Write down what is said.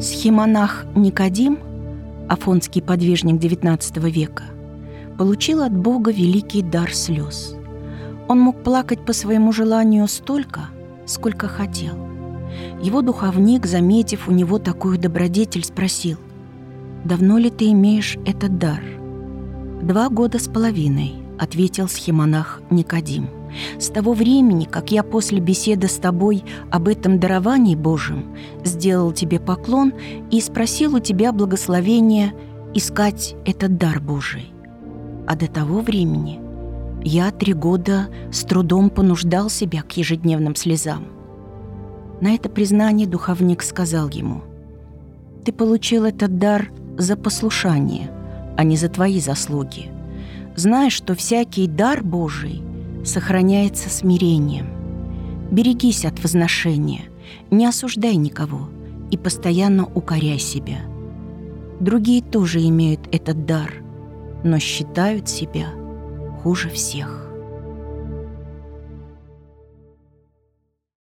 Схимонах Никодим, афонский подвижник XIX века, получил от Бога великий дар слез. Он мог плакать по своему желанию столько, сколько хотел. Его духовник, заметив у него такую добродетель, спросил: «Давно ли ты имеешь этот дар?» 2 года с половиной, — ответил схимонах Никодим. «С того времени, как я после беседы с тобой об этом даровании Божьем сделал тебе поклон и спросил у тебя благословения искать этот дар Божий. А до того времени я 3 года с трудом понуждал себя к ежедневным слезам». На это признание духовник сказал ему: «Ты получил этот дар за послушание, а не за твои заслуги. Знай, что всякий дар Божий сохраняется смирением. Берегись от возношения, не осуждай никого и постоянно укоряй себя. Другие тоже имеют этот дар, но считают себя хуже всех».